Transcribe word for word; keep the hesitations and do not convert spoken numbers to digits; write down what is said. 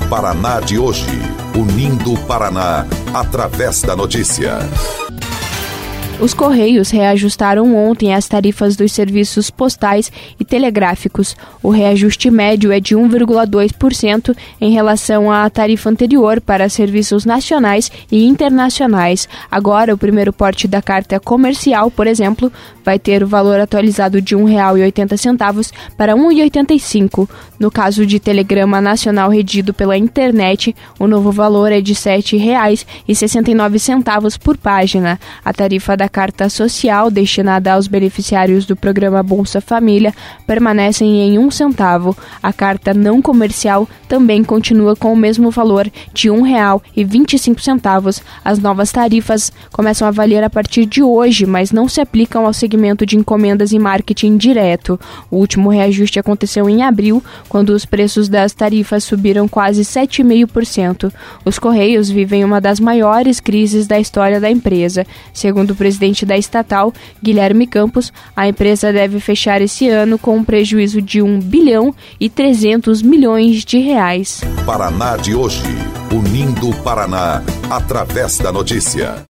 Paraná de hoje, unindo o Paraná através da notícia. Os Correios reajustaram ontem as tarifas dos serviços postais e telegráficos. O reajuste médio é de um vírgula dois por cento em relação à tarifa anterior para serviços nacionais e internacionais. Agora, o primeiro porte da carta comercial, por exemplo, vai ter o valor atualizado de um real e oitenta centavos para um real e oitenta e cinco centavos. No caso de telegrama nacional redigido pela internet, o novo valor é de sete reais e sessenta e nove centavos por página. A tarifa da carta social destinada aos beneficiários do programa Bolsa Família permanece em um centavo. A carta não comercial também continua com o mesmo valor de um real e vinte e cinco centavos. As novas tarifas começam a valer a partir de hoje, mas não se aplicam ao segmento de encomendas e marketing direto. O último reajuste aconteceu em abril, quando os preços das tarifas subiram quase sete vírgula cinco por cento. Os Correios vivem uma das maiores crises da história da empresa. Segundo o presidente da estatal, Guilherme Campos, a empresa deve fechar esse ano com um prejuízo de um bilhão e trezentos milhões de reais. Paraná de hoje, unindo o Paraná através da notícia.